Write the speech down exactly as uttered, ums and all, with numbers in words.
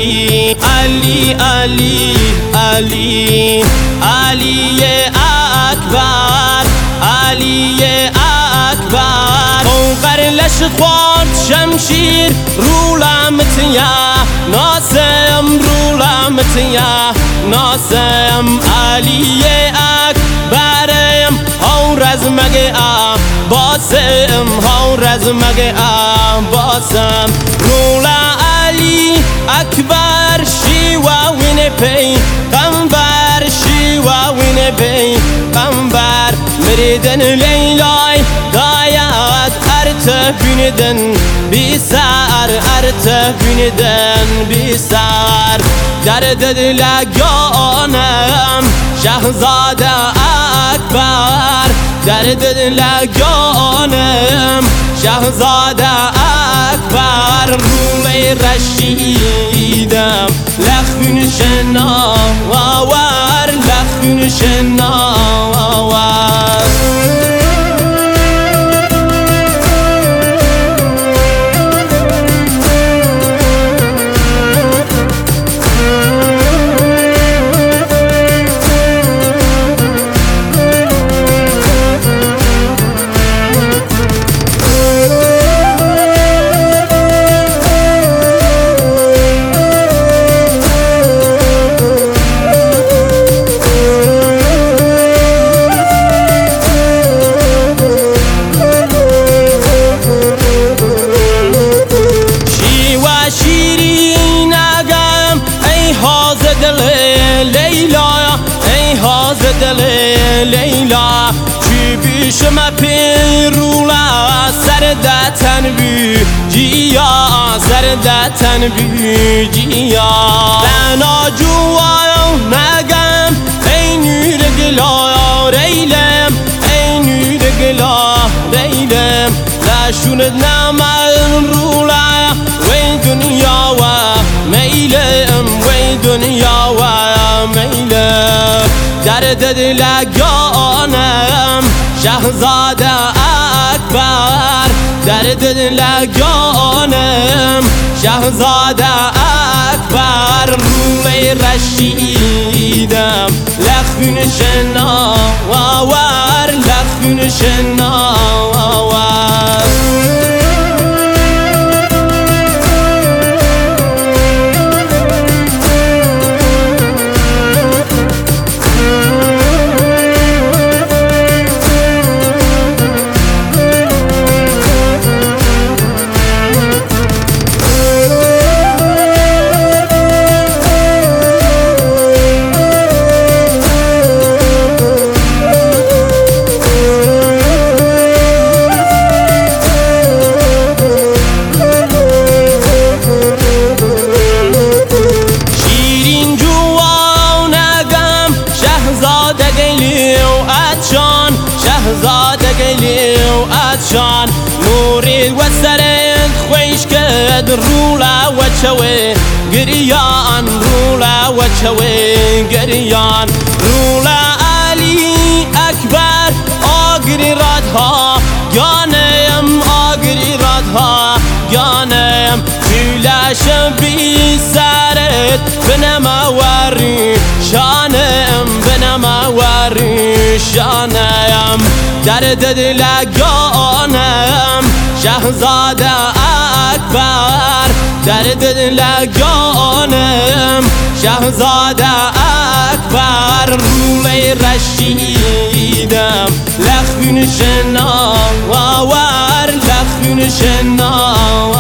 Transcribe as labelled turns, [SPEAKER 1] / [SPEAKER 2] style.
[SPEAKER 1] علی علی علی علی علی اکبر علی اکبر فوق لشت خورد شمشیر رو لامتیا ناسم رو لامتیا ناسم علی اکبرم هاو رزمگه آ باسم هاو رزمگه آ باسم رولا علی اکبر شیوا وین پی قنبر شیوا وین پی قنبر مریدن لیلای دایات ارت بیندن بیسار ارت بیندن بیسار درد دل گانم شهزاده اکبر درد دل گانم شهزاده اکبر رومی رشیدم لخون شناور لخون شناور لیلا چی بیشم پیرولا سردتن بی جیا سردتن بی جیا بنا جوایا نگم ای نور گلا ریلم ای نور گلا ریلم لشوند نمال رولا وی دنیا و میلم وی دنیا و میلم درد دل گانم شهزاده اکبر درد دل گانم شهزاده اکبر رومی رشیدم لخون شناور لخون شناور شان نورید و سرد خویش کد رولا و چوه گریان رولا و چوه گریان رولا علی اکبر آگری رادها گانم آگری رادها گانم جولاش بی سرد بنما واری شانم بنما واری شانم درد دل گانم شهزاده اکبر درد دل گانم شهزاده اکبر رومی رشیدم لخون شناور لخون شناور